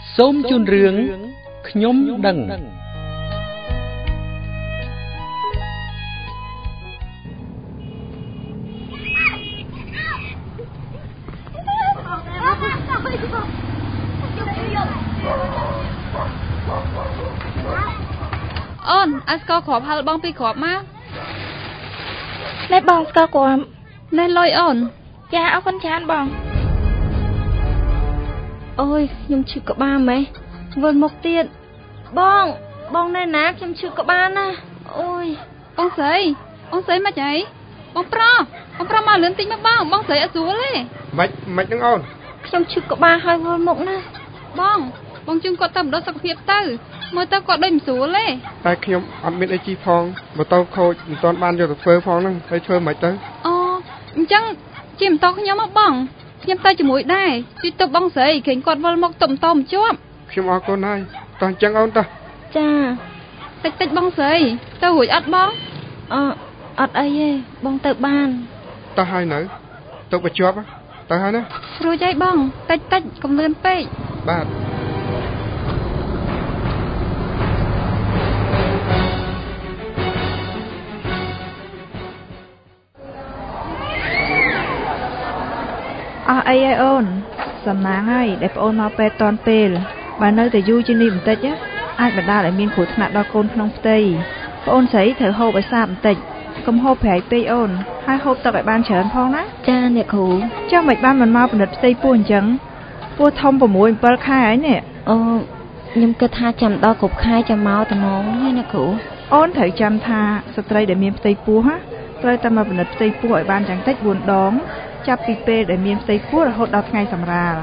សូមជូនរឿងខ្ញុំដឹងអូនអាស្កគ្រាប់ហល់បងពីគ្រាប់មកណែបងស្កគ្រាប់ណែលុយអូនចាអរគុណច្រើនបងអូយខ្ញុំឈឺក្បាលម៉េះវិលមកទៀតបងណែណាខ្ញុំឈឺក្បាលណាអូយបងស្រីមកចៃបងប្រុសមកលឿនតិចមកបងស្រីអត់ស្រួលទេមិននឹងអូនខ្ញុំឈឺក្បាលហើយវិលមកណាបងជឿគាត់ទៅមណ្ឌលសុខភាពទៅមើលទៅគាត់ដូចមិនស្រួលទេតែខ្ញុំអត់មានអីជីផងម៉ូតូខូចមិនទាន់បានយកទៅធ្វើផងហ្នឹងហើយធ្វើមិនទៅអូអញ្ចឹងជិះម៉ូតូខ្ញុំមកបងខ្ញុំទៅជាមួយដែរជួយទៅបងស្រីឃើញគាត់វិលមកតុបតោមិនជាប់ខ្ញុំអរគុណហើយតោះអញ្ចឹងអូនតោះចាតិចបងស្រីទៅរួចអត់បងអត់អីទេបងទៅបានតោះហើយនៅទៅបញ្ជាប់ទៅហើយណារួចហើយបងតិចកុំលឿនពេកបាទអស់អីហើយអូនសំណាងហើយដែលប្អូនមកពេទ្យតាន់ពេលបើនៅតែយូរជាងនេះបន្តិចអាចបណ្ដាលឲ្យមានគ្រោះថ្នាក់ដល់កូនក្នុងផ្ទៃប្អូនស្រីត្រូវហូបឲ្យសាបបន្តិចកុំហូបប្រៃពេកអូនហើយហូបទឹកឲ្យបានច្រើនផងណាចាអ្នកគ្រូចុះមិនបានមិនមកពិនិត្យផ្ទៃពោះអញ្ចឹងពោះធំ6 7ខែហើយនេះខ្ញុំគិតថាចាំដល់គ្រប់ខែចាំមកត្មងហ្នឹងអ្នកគ្រូអូនត្រូវចាំថាស្ត្រីដែលមានផ្ទៃពោះត្រូវតែមកពិនិត្យផ្ទៃពោះឲ្យបានយ៉ាងតិច4 ដងចាប់ពីពេលដែលមានផ្ទៃពោះរហូតដល់ថ្ងៃសម្រាល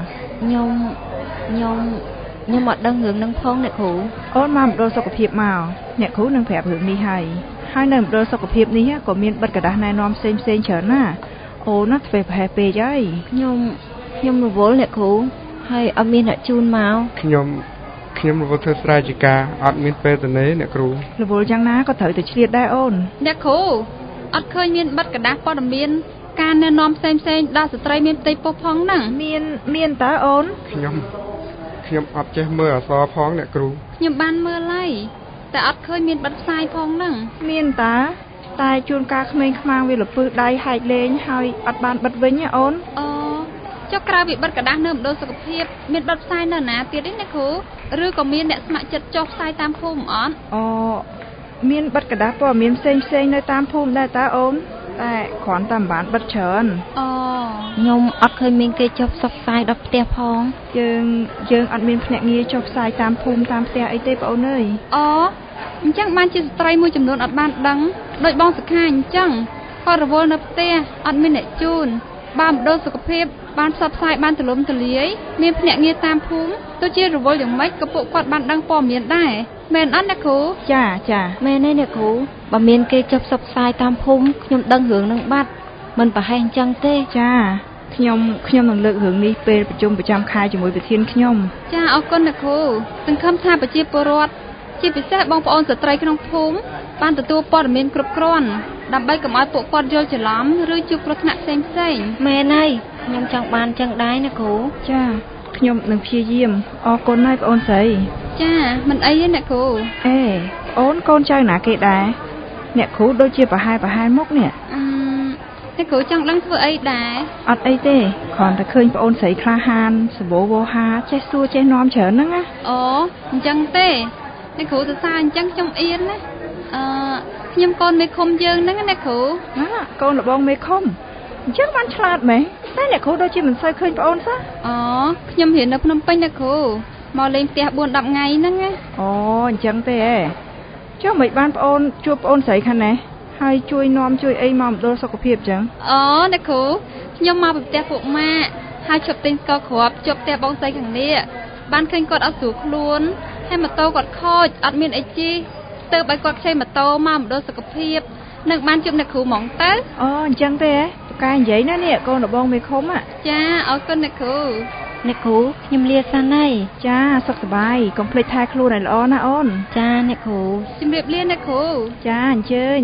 ខ្ញុំអត់ដឹងរឿងនឹងផងអ្នកគ្រូអូនមកមណ្ឌលសុខភាពមកអ្នកគ្រូនឹងប្រាប់រឿងនេះហើយនៅមណ្ឌលសុខភាពនេះក៏មានបិទกระดาษណែនាំផ្សេងច្រើនណាអូនណាធ្វើប្រហែលពេកហើយខ្ញុំរវល់អ្នកគ្រូហើយអត់មានអ្នកជូនមកខ្ញុំរវល់ធ្វើស្រែចការអត់មានពេលទៅអ្នកគ្រូរវល់យ៉ាងណាក៏ត្រូវតែឆ្លៀតដែរអូនអ្នកគ្រូអត់ឃើញមានបិទกระดาษព័ត៌មានការណែនាំផ្សេងដល់ស្ត្រីមានផ្ទៃពោះផងហ្នឹងមានតើអូនខ្ញុំអត់ចេះមើលអក្សរផងអ្នកគ្រូខ្ញុំបានមើលហើយតែអត់ឃើញមានបិទផ្សាយផងហ្នឹងមានតែជួនកាលក្មេងខ្មាំងវាលពឹសដៃហែកលេងហើយអត់បានបិទវិញអូនចុះក្រៅពីបិទกระดาษនៅមណ្ឌលសុខភាពមានបិទផ្សាយនៅណាទៀតទេអ្នកគ្រូឬក៏មានអ្នកស្ម័គ្រចិត្តចុះផ្សាយតាមភូមិអត់មានបិទกระดาษព័ត៌មានផ្សេងនៅតាមភូមិដែរតើអូនតែគ្រាន់តែមិនបានបិទច្រើនខ្ញុំអត់ឃើញមានគេចុះផ្សព្វផ្សាយដល់ផ្ទះផងយើងអត់មានភ្នាក់ងារចុះផ្សាយតាមភូមិតាមផ្ទះអីទេបងអូនអើយអញ្ចឹងបានជាស្ត្រីមួយចំនួនអត់បានដឹងដូចបងសុខាអញ្ចឹងគាត់រវល់នៅផ្ទះអត់មានអ្នកជូនបានមណ្ឌលសុខភាពបានផ្សព្វផ្សាយបានទូលំទូលាយមានភ្នាក់ងារតាមភូមិទោះជារវល់យ៉ាងម៉េចក៏ពួកគាត់បានដឹងព័ត៌មានដែរមែនអត់អ្នកគ្រូចាមែនទេអ្នកគ្រូបើមានគេចុះផ្សព្វផ្សាយតាមភូមិខ្ញុំដឹងរឿងនឹងបាត់មិនប្រហែលអញ្ចឹងទេចាខ្ញុំនឹងលើករឿងនេះពេលប្រជុំប្រចាំខែជាមួយប្រធានខ្ញុំចាអរគុណអ្នកគ្រូសង្ឃឹមថាប្រជាពលរដ្ឋជាពិសេសបងប្អូនស្ត្រីក្នុងភូមិបានទទួលព័ត៌មានគ្រប់គ្រាន់ដើម្បីកុំឲ្យពួកគាត់យល់ច្រឡំឬជួបគ្រោះថ្នាក់ផ្សេងមែនហើយខ្ញុំចង់បានចឹងដែរណាគ្រូចាខ្ញុំនឹងព្យាយាមអរគុណហើយបងអូនស្រីចាមិនអីទេអ្នកគ្រូអូនកូនចៅណាគេដែរអ្នកគ្រូដូចជាប្រហែលមុខនេះអ្នកគ្រូចង់ដឹងធ្វើអីដែរអត់អីទេគ្រាន់តែឃើញបងអូនស្រីក្លាហានសម្បូរវោហាចេះសួរចេះនាំច្រើនហ្នឹងណាអញ្ចឹងទេអ្នកគ្រូសរសើរអញ្ចឹងខ្ញុំអៀនណាខ្ញុំកូនមេឃុំយើងហ្នឹងអ្នកគ្រូកូនលបងមេឃុំអញ្ចឹងបានឆ្លាតមែនតែអ្នកគ្រូដូចជាមិនសូវឃើញបងអូនសោះខ្ញុំរៀននៅភ្នំពេញអ្នកគ្រូមកលេងផ្ទះ 4-10 ថ្ងៃហ្នឹងណាអញ្ចឹងទេចុះមិនបានបងអូនជួបបងអូនស្រីខាងនេះហើយជួយនាំជួយអីមកមណ្ឌលសុខភាពអញ្ចឹងអ្នកគ្រូខ្ញុំមកពីផ្ទះពួកម៉ាក់ហើយជប់ទិញស្ករគ្រាប់ជប់ផ្ទះបងស្រីខាងនេះបានឃើញគាត់អត់ស្រួលខ្លួនហើយម៉ូតូគាត់ខូចអត់មានអីជិះទើបឲ្យគាត់ខ្ចីម៉ូតូមកមណ្ឌលសុខភាពនឹងបានជួបអ្នកគ្រូហ្មងទៅអញ្ចឹងទេប៉ាកែនិយាយណានេះកូនលបងមេឃុំចាអរគុណអ្នកគ្រូខ្ញុំលាសិនហើយចាសុខសប្បាយកុំភ្លេចថែខ្លួនឲ្យល្អណាអូនចាអ្នកគ្រូជម្រាបលាអ្នកគ្រូចាអញ្ជើញ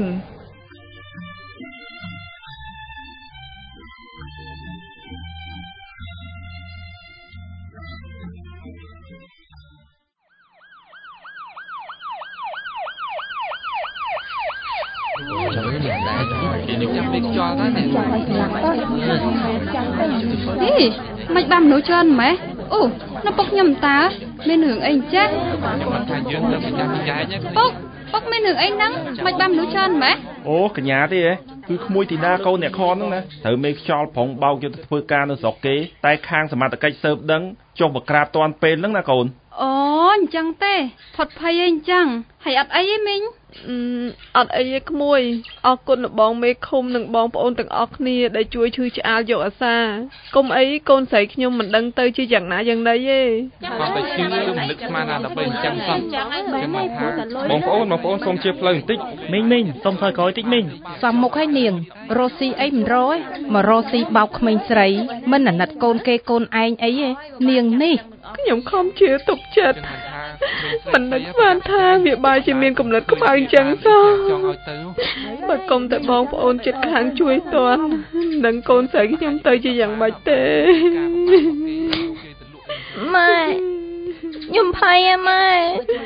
ចាំពេកខ្យល់ដែរនេះមិនបានមនុស្សច្រើនម៉េះអូនៅពុកខ្ញុំតើមានរឿងអីចាស់មិនថាយើងទៅប្រចាំចែកពុកមានរឿងអីហ្នឹងមិនបានមនុស្សច្រើនម៉េះអូកញ្ញាទេហ៎គឺក្មួយធីតាកូនអ្នកខនហ្នឹងណាត្រូវមេខ្យល់ប្រងបោកយកទៅធ្វើការនៅស្រុកគេតែខាងសមត្ថកិច្ចស៊ើបដឹងចុះបក្រាបតាន់ពេលហ្នឹងណាកូនអូអញ្ចឹងទេផុតភ័យអីអញ្ចឹងហើយអត់អីទេមីងអត់អីទេក្មួយអរគុណលោកបងមេឃុំនិងបងប្អូនទាំងអស់គ្នាដែលជួយឈឺឆ្អាលយកអាសាកុំអីកូនស្រីខ្ញុំមិនដឹងទៅជាយ៉ាងណាយ៉ាងណីទេអត់ទៅជឿមិននឹកស្មានណាដើម្បីអញ្ចឹងសោះចាំថាបងប្អូនសូមជាផ្លូវបន្តិចមីងសូមថយក្រោយតិចមីងសំមុខឲ្យនាងរស់ស៊ីអីមិនរយមករស់ស៊ីបោកក្មេងស្រីមិនអាណិតកូនគេកូនឯងអីទេនាងនេះខ្ញុំខំជឿទុកចិត្តមិននឹកស្មានថាវាបែរជាមានកំណត់ខ្មៅអញ្ចឹងសោះបើកុំតែបងប្អូនចិត្តខាងជួយតាន់នឹងកូនស្រីខ្ញុំទៅជាយ៉ាងម៉េចទេម៉ែខ្ញុំភ័យម៉ែ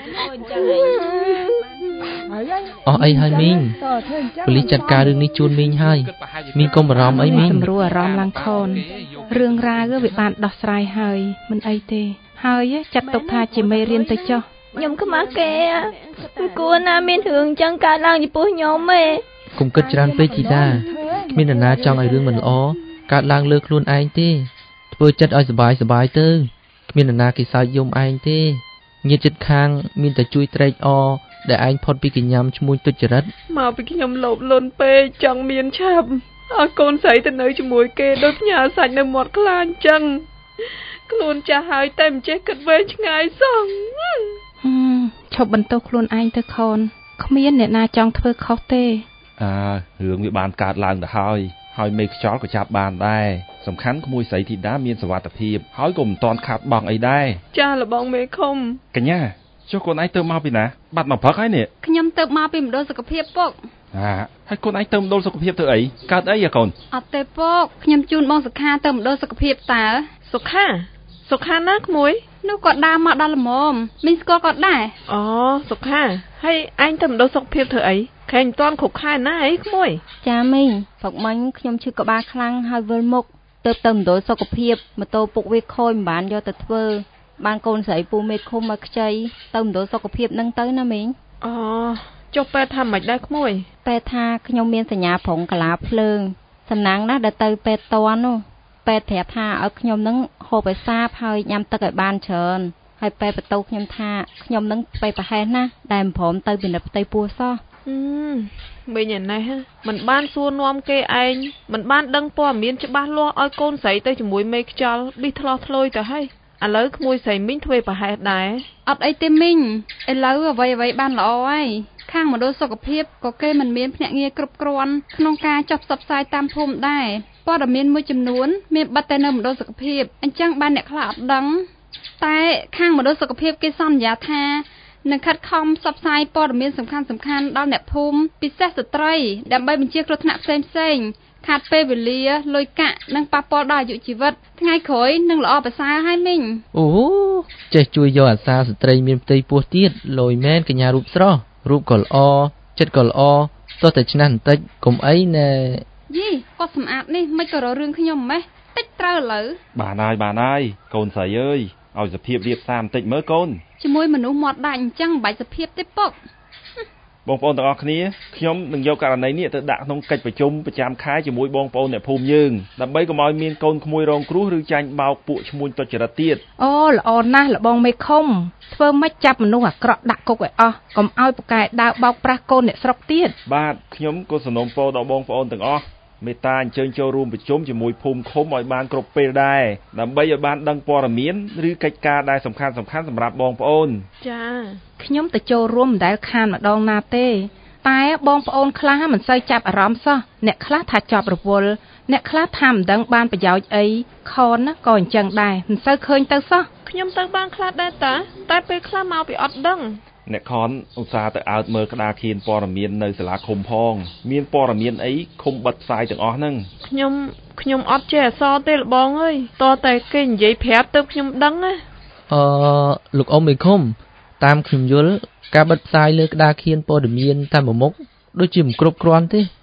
អស់អីហើយមីងប៉ូលីសចាត់ការរឿងនេះជូនមីងហើយមីងកុំបារម្ភអីមីងសម្រួលអារម្មណ៍ឡើងខនរឿងរ៉ាវវាបានដោះស្រាយហើយមិនអីទេហើយចាត់ទុកថាជាមេរៀនទៅចុះខ្ញុំខ្មាស់គេមិនគួរណាមានរឿងអញ្ចឹងកើតឡើងចំពោះខ្ញុំទេកុំគិតច្រើនពេកធីតាគ្មាននរណាចង់ឲ្យរឿងមិនល្អកើតឡើងលើខ្លួនឯងទេធ្វើចិត្តឲ្យសบายទៅគ្មាននរណាគេសើចយំឯងទេញាតិជិតខាងមានតែជួយត្រេកអរដែលឯងផុតពីកញ្ញាំឈ្មោះទុច្ចរិតមកពីខ្ញុំលោភលន់ពេកចង់មានឆាប់ឲ្យកូនស្រីទៅនៅជាមួយគេដូចផ្ញើសាច់នៅមាត់ខ្លាអញ្ចឹងខ្លួនចាស់ហើយតែមិនចេះគិតវែងឆ្ងាយសោះឈប់បន្ទោសខ្លួនឯងទៅខនគ្មានអ្នកណាចង់ធ្វើខុសទេរឿងវាបានកើតឡើងទៅហើយមេខ្យល់ក៏ចាប់បានដែរសំខាន់ក្មួយស្រីធីតាមានសុវត្ថិភាពហើយក៏មិនតាន់ខាត់បង់អីដែរចាលបងមេឃុំកញ្ញាចុះកូនឯងទៅមកពីណាបាត់មកព្រឹកហើយនេះខ្ញុំទៅមកពីមណ្ឌលសុខភាពពុកហើយកូនឯងទៅមណ្ឌលសុខភាពធ្វើអីកើតអីកូនអត់ទេពុកខ្ញុំជូនបងសុខាទៅមណ្ឌលសុខភាពតើសុខាណាក្មួយនោះគាត់ដើរមកដល់ល្មមមីងស្គាល់គាត់ដែរអូសុខាហើយឯងទៅមណ្ឌលសុខភាពធ្វើអីខែមិនតាន់គ្រប់ខែណាអីក្មួយចាមីងព្រឹកមិញខ្ញុំឈឺក្បាលខ្លាំងហើយវិលមុខទៅមណ្ឌលសុខភាពម៉ូតូពុកវាខូចមិនបានយកទៅធ្វើបានកូនស្រីពូមេឃុំមកខ្ចីទៅមណ្ឌលសុខភាពនឹងទៅណាមីងអូចុះពេទ្យថាមិនដែរក្មួយពេទ្យថាខ្ញុំមានសញ្ញាប្រងកាឡាភ្លើងសំណាងណាស់ដែលទៅពេទ្យតន់នោះពេទ្យប្រាប់ថាឲ្យខ្ញុំនឹងហូបឲ្យសាបហើយញ៉ាំទឹកឲ្យបានច្រើនហើយពេទ្យបន្ទោសខ្ញុំថាខ្ញុំនឹងទៅប្រហែសណាស់ដែលមិនព្រមទៅពិនិត្យផ្ទៃពោះសោះមីងណែមិនបានសួរនាំគេឯងមិនបានដឹងព័ត៌មានច្បាស់លាស់ឲ្យកូនស្រីទៅជាមួយមេខ្យល់ប៊ីឆ្លោះឆ្លោយទៅហើយឥឡូវក្មួយស្រីមីងធ្វើប្រហែសដែរអត់អីទេមីងឥឡូវអ្វីបានល្អហើយខាងមណ្ឌលសុខភាពក៏គេមិនមានភ្នាក់ងារគ្រប់គ្រាន់ក្នុងការចុះផ្សព្វផ្សាយតាមភូមិដែរព័ត៌មានមួយចំនួនមានបិទតែនៅមណ្ឌលសុខភាពអញ្ចឹងបានអ្នកខ្លះអត់ដឹងតែខាងមណ្ឌលសុខភាពគេសន្យាថានឹងខិតខំផ្សព្វផ្សាយព័ត៌មានសំខាន់ដល់អ្នកភូមិពិសេសស្ត្រីដើម្បីបញ្ជាគ្រោះថ្នាក់ផ្សេងខាត់ពេលវេលាលុយកាក់និងប៉ះពាល់ដល់អាយុជីវិតថ្ងៃក្រោយនឹងល្អប្រសើរហើយមីងអូចេះជួយយកអាសាស្ត្រីមានផ្ទៃពោះទៀតលយមែនកញ្ញារូបស្រស់រូបក៏ល្អចិត្តក៏ល្អទោះតែឆ្នាំបន្តិចកុំអីណែយីគាត់សម្អាតនេះមិនក៏ររឿងខ្ញុំម៉េះតិចត្រូវឥឡូវបានហើយកូនស្រីអើយឲ្យសភាពរៀបសារបន្តិចមើលកូនជាមួយមនុស្សមាត់ដាច់អញ្ចឹងបាច់សភាពទេពុកបងប្អូនទាំងអស់គ្នាខ្ញុំនឹងយកករណីនេះទៅដាក់ក្នុងកិច្ចប្រជុំប្រចាំខែជាមួយបងប្អូនអ្នកភូមិយើងដើម្បីកុំឲ្យមានកូនក្មួយរងគ្រោះឬចាញ់បោកពួកឈ្មួញទុច្ចរិតទៀតអូល្អណាស់លបងមេឃុំធ្វើម៉េចចាប់មនុស្សអាក្រក់ដាក់គុកឲ្យអស់កុំឲ្យប្រកែដើរបោកប្រាស់កូនអ្នកស្រុកទៀតបាទខ្ញុំក៏សំណូមពរដល់បងប្អូនទាំងអស់មេត្តាអញ្ជើញចូលរួមប្រជុំជាមួយភូមិឃុំឲ្យបានគ្រប់ពេលដែរដើម្បីឲ្យបានដឹងព័ត៌មានឬកិច្ចការដែលសំខាន់សម្រាប់បងប្អូនចាខ្ញុំទៅចូលរួមមិនដែលខានម្ដងណាទេតែបងប្អូនខ្លះមិនសូវចាប់អារម្មណ៍សោះអ្នកខ្លះថាជាប់រវល់អ្នកខ្លះថាមិនដឹងបានប្រយោជន៍អីខនណាក៏អញ្ចឹងដែរមិនសូវឃើញទៅសោះខ្ញុំទៅបានខ្លះដែរតែពេលខ្លះមកពីអត់ដឹងអ្នកខនឧស្សាហ៍ទៅអើតមើលក្តារខៀនព័ត៌មាននៅសាលាឃុំផងមានព័ត៌មានអីឃុំបិទផ្សាយទាំងអស់ហ្នឹងខ្ញុំអត់ចេះអក្សរទេលបងអើយតើតែគេនិយាយប្រាប់ទៅខ្ញុំដឹងណាលោកអ៊ំមេឃុំតាមខ្ញុំយល់ការបិទផ្សាយលើក្តារខៀនព័ត៌មានតែមួយមុខដូចជាមិនគ្រប់គ្រាន់ទេ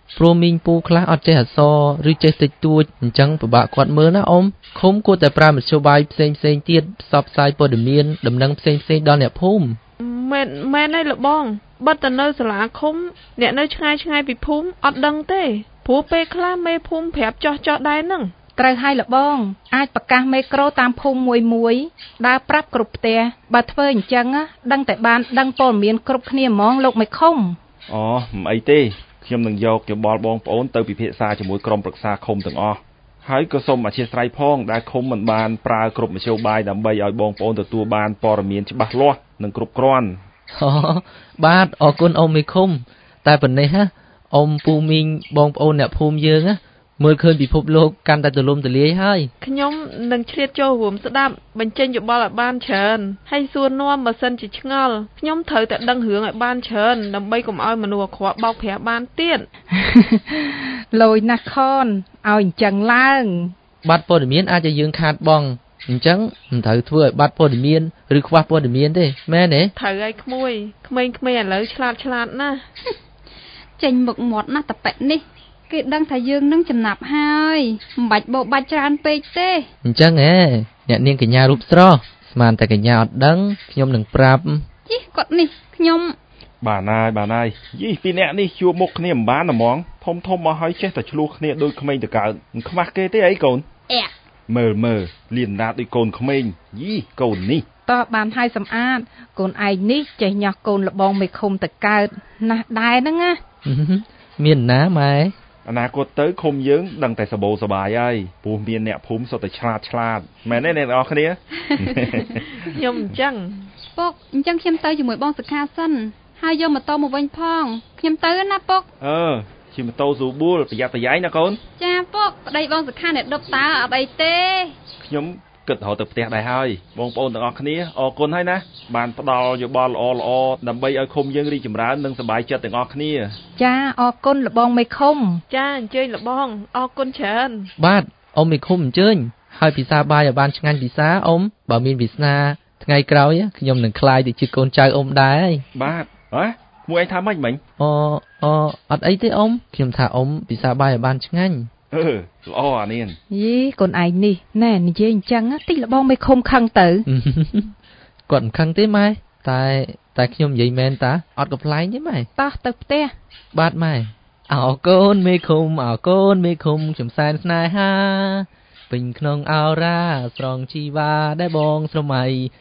ព្រោះមីងពូខ្លះអត់ចេះអក្សរឬចេះតិចតួចអញ្ចឹងពិបាកគាត់មើលណាអ៊ំឃុំគួរតែប្រើមធ្យោបាយផ្សេងទៀតផ្សព្វផ្សាយព័ត៌មានដំណឹងផ្សេងដល់អ្នកភូមិមែនហើយលបងបិទទៅនៅសាលាឃុំអ្នកនៅឆ្ងាយពីភូមិអត់ដឹងទេព្រោះពេលខ្លះមេភូមិប្រាប់ចោះដែរហ្នឹងត្រូវហើយលបងអាចប្រកាសមេក្រូតាមភូមិមួយដើរប្រាប់គ្រប់ផ្ទះបើធ្វើអញ្ចឹងដឹងតែបានដឹងព័ត៌មានគ្រប់គ្នាហ្មងលោកមេឃុំអូមិនអីទេខ្ញុំនឹងយកយោបល់បងប្អូនទៅពិភាក្សាជាមួយក្រុមប្រឹក្សាឃុំទាំងអស់ហើយក៏សូមអធិស្ឋានផងដែលឃុំមិនបានប្រើគ្រប់មធ្យោបាយដើម្បីឲ្យបងប្អូនទទួលបានព័ត៌មានច្បាស់លាស់និងគ្រប់គ្រាន់បាទអរគុណអ៊ំមេឃុំតែប៉ុណ្ណេះហ៎អ៊ំពូមីងបងប្អូនអ្នកភូមិយើងមើលឃើញពិភពលោកកាន់តែទូលំទូលាយហើយខ្ញុំនឹងឆ្លៀតចូលរួមស្ដាប់បញ្ចេញយោបល់ឲ្យបានច្រើនហើយសួរនាំបើសិនជាឆ្ងល់ខ្ញុំត្រូវតែដឹងរឿងឲ្យបានច្រើនដើម្បីកុំឲ្យមនុស្សអាក្រក់បោកប្រាស់បានទៀតលយណាស់ខនឲ្យអញ្ចឹងឡើងបាត់ព័ត៌មានអាចឲ្យយើងខាតបង់អញ្ចឹងមិនត្រូវធ្វើឲ្យបាត់ព័ត៌មានឬខ្វះព័ត៌មានទេមែនទេត្រូវឲ្យក្មួយក្មេងៗឥឡូវឆ្លាតណាស់ចេញមុខមាត់ណាស់តប៉ិតនេះគេដឹងថាយើងនឹងចំណាប់ហើយមិនបាច់បោកបាច់ច្រើនពេកទេអញ្ចឹងអ្នកនាងកញ្ញារូបស្រស់ស្មានតែកញ្ញាអត់ដឹងខ្ញុំនឹងប្រាប់ជីគាត់នេះខ្ញុំបានហើយយីពីរអ្នកនេះជួបមុខគ្នាមិនបានហ្មងធំមកឲ្យចេះតែឆ្លោះគ្នាដូចក្មេងតកើតមិនខ្មាស់គេទេអីកូនមើលលៀនដាតដូចកូនក្មេងយីកូននេះតោះបានហើយសំអាតកូនឯងនេះចេះញ៉ោះកូនលបងមេឃុំតកើតណាស់ដែរហ្នឹងណាមានណាម៉ែអនាគតទៅឃុំយើងដឹងតែសបោសបាយហើយព្រោះមានអ្នកភូមិសុទ្ធតែឆ្លាតមែនទេអ្នកនរគ្នាខ្ញុំអញ្ចឹងពុកអញ្ចឹងខ្ញុំទៅជាមួយបងសុខាសិនហើយយកម៉ូតូមកវិញផងខ្ញុំទៅណាពុកជិះម៉ូតូស៊ូប៊ូលប្រយ័ត្នប្រយែងណាកូនចាពុកប្តីបងសុខាអ្នកដប់តើអត់អីទេខ្ញុំគិតរហូតទៅផ្ទះដែរហើយបងប្អូនទាំងអស់គ្នាអរគុណហើយណាបានផ្ដល់យោបល់ល្អដើម្បីឲ្យឃុំយើងរីកចម្រើននិងសប្បាយចិត្តទាំងអស់គ្នាចាអរគុណលបងមេឃុំចាអញ្ជើញលបងអរគុណច្រើនបាទអ៊ំមេឃុំអញ្ជើញហើយពិសាបាយឲ្យបានឆ្ងាញ់ពិសាអ៊ំបើមានវាសនាថ្ងៃក្រោយខ្ញុំនឹងក្លាយទៅជាកូនចៅអ៊ំដែរបាទមួយឯងថាម៉េចមិញអត់អីទេអ៊ំខ្ញុំថាអ៊ំពិសាបាយឲ្យបានឆ្ងាញ់ល្អអានាងយីកូនឯងនេះណែនិយាយអញ្ចឹងតិចលបងមេឃុំខឹងទៅគាត់មិនខឹងទេម៉ែតែខ្ញុំនិយាយមែនតាអត់កំ pl ែងទេម៉ែតោះទៅផ្ទះបាទម៉ែអរគុណមេឃុំខ្ញុំសែនស្នេហាពេញក្នុងអោរាស្រងជីវ៉ាដែលបងស្រមៃ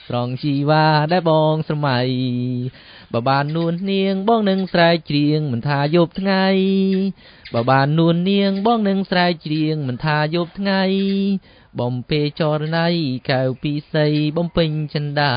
បើបាននួននាងបងនឹងស្រែកច្រៀងមិនថាយប់ថ្ងៃបើបាននួននាងបងនឹងស្រែកច្រៀងមិនថាយប់ថ្ងៃបំពេចរណៃកៅពីសីបំពេញចិន្តា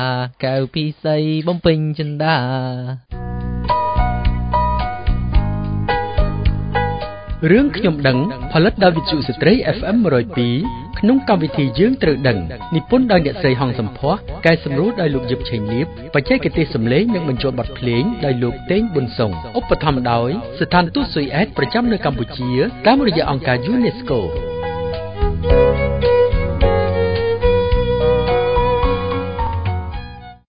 រឿងខ្ញុំដឹងផលិតដោយវិទ្យុស្ត្រី FM 102ក្នុងកម្មវិធីយើងត្រូវដឹងនិពន្ធដោយអ្នកស្រីហងសំភ័ក្រកែសម្រួលដោយលោកយឹបឆេងលៀបបច្ចេកទេសសំឡេងនិងបញ្ចូលបទភ្លេងដោយលោកតេងប៊ុនសុងឧបត្ថម្ភដោយស្ថានទូតស៊ុយអែតប្រចាំនៅកម្ពុជាតាមរយៈអង្គការ UNESCO